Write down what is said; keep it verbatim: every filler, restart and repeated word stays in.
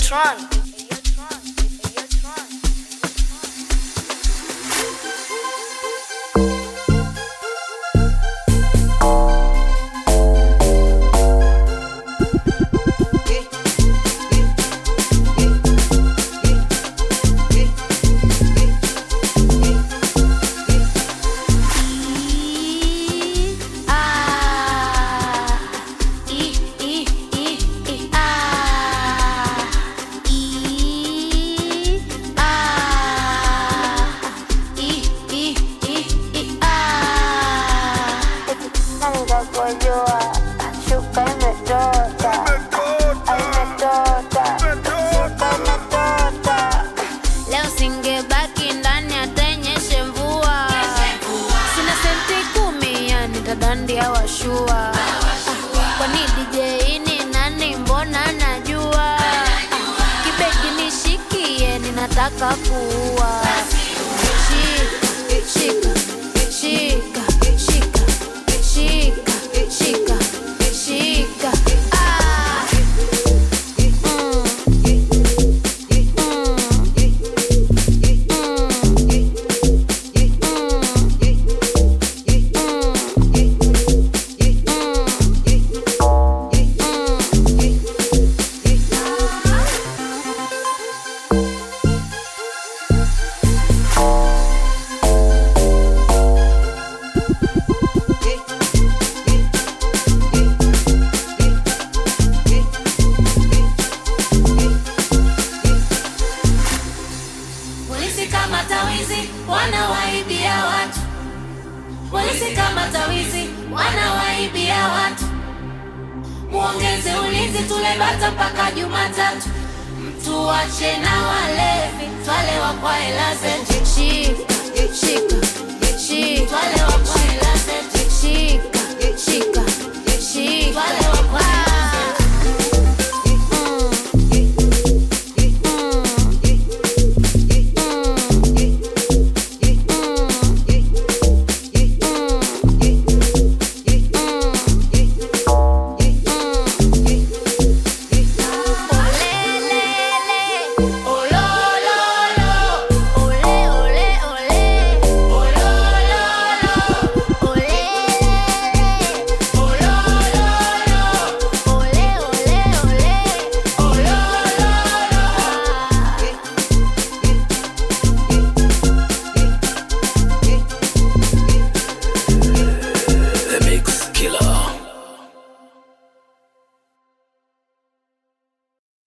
Tron. Shuka imetota, imetota, shuka imetota. Leo singebaki ndani atanyeshe mvua. Sina senti kumi ya nitadandia washua. Kwani D J ni nani mbona najua? Kibegi nishikie ninataka kuua. Shika, shika, shika, shika, shika, shika, shika. Ah. Mm. Polisi kama tawizi wanawaibia watu. Polisi kama tawizi wanawaibia watu. Muongeze ulinzi tule bata mpaka Jumatatu. Mtu wache na walevi twale wa kwa hela zetu.